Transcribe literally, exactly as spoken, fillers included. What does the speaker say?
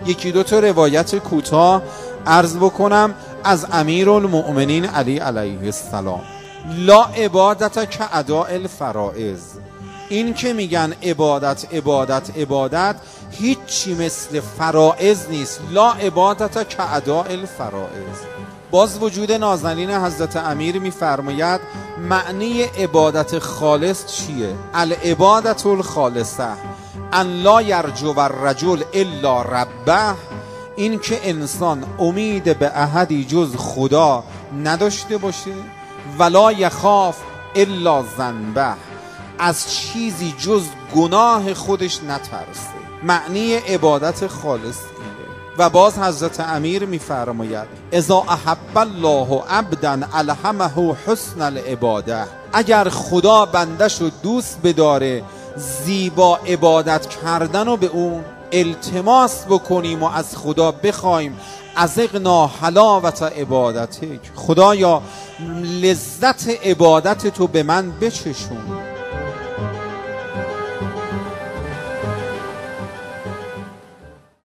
یکی دو تا روایت کوتاه عرض بکنم از امیرالمؤمنین علی علیه السلام. لا عبادت کاداء الفرائض. این که میگن عبادت عبادت عبادت هیچی مثل فرائض نیست. لا عبادت کاداء الفرائض. باز وجود نازنین حضرت امیر میفرماید معنی عبادت خالص چیه؟ العبادت الخالصه ان لا یرجو الرجل الا ربه. این که انسان امید به احدی جز خدا نداشته باشه، ولا یخاف الا ذنبه، از چیزی جز گناه خودش نترسه. معنی عبادت خالص اینه. و باز حضرت امیر میفرماید اذا احب الله عبدا الهمه حسن العباده. اگر خدا بندش رو دوست بداره زیبا عبادت کردن و به اون التماس بکنیم و از خدا بخوایم ازقنا حلاوت عبادتک، خدایا لذت عبادت تو به من بچشون.